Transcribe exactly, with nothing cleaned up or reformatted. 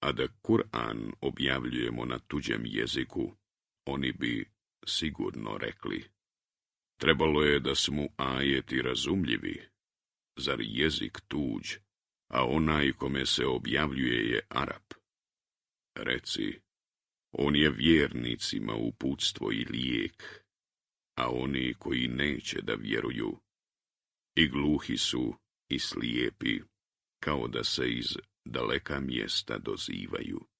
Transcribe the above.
A da Kur'an objavljujemo na tuđem jeziku, oni bi sigurno rekli: trebalo je da su mu ajeti razumljivi, zar jezik tuđ, a onaj kome se objavljuje je Arap. Reci, on je vjernicima uputstvo i lijek, a oni koji neće da vjeruju, i gluhi su i slijepi, kao da se iz daleka mjesta dozivaju.